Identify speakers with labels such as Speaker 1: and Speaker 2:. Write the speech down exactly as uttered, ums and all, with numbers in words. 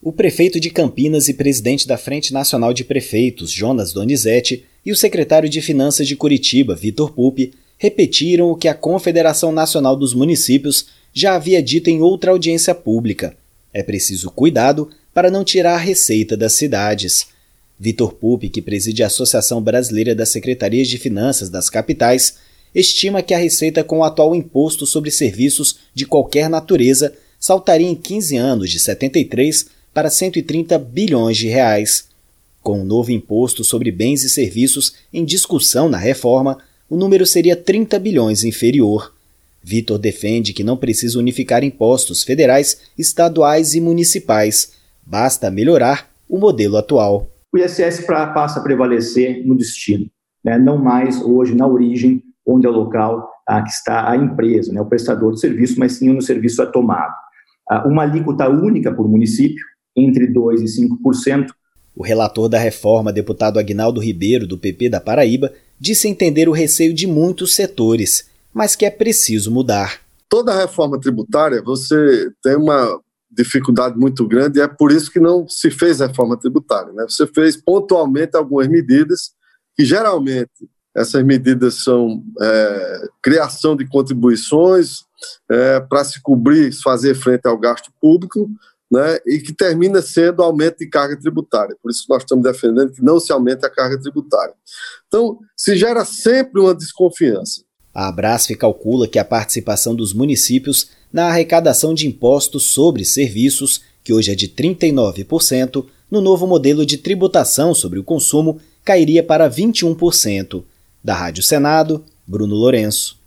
Speaker 1: O prefeito de Campinas e presidente da Frente Nacional de Prefeitos, Jonas Donizete, e o secretário de Finanças de Curitiba, Vitor Pupi, repetiram o que a Confederação Nacional dos Municípios já havia dito em outra audiência pública. É preciso cuidado para não tirar a receita das cidades. Vitor Pupi, que preside a Associação Brasileira das Secretarias de Finanças das Capitais, estima que a receita com o atual imposto sobre serviços de qualquer natureza saltaria em quinze anos de setenta e três para cento e trinta bilhões de reais. Com o novo imposto sobre bens e serviços em discussão na reforma, o número seria trinta bilhões inferior. Vitor defende que não precisa unificar impostos federais, estaduais e municipais. Basta melhorar o modelo atual.
Speaker 2: O I S S passa a prevalecer no destino, né? Não mais hoje na origem, onde é o local ah, que está a empresa, né? O prestador de serviço, mas sim onde o serviço é tomado. Ah, uma alíquota única por município, entre dois por cento e cinco por cento.
Speaker 1: O relator da reforma, deputado Aguinaldo Ribeiro, do P P da Paraíba, disse entender o receio de muitos setores, mas que é preciso mudar.
Speaker 3: Toda reforma tributária, você tem uma dificuldade muito grande e é por isso que não se fez reforma tributária, né? Você fez pontualmente algumas medidas que geralmente essas medidas são é, criação de contribuições é, para se cobrir, fazer frente ao gasto público, né, e que termina sendo aumento de carga tributária. Por isso que nós estamos defendendo que não se aumente a carga tributária. Então, se gera sempre uma desconfiança.
Speaker 1: A Abrasf calcula que a participação dos municípios na arrecadação de impostos sobre serviços, que hoje é de trinta e nove por cento, no novo modelo de tributação sobre o consumo, cairia para vinte e um por cento. Da Rádio Senado, Bruno Lourenço.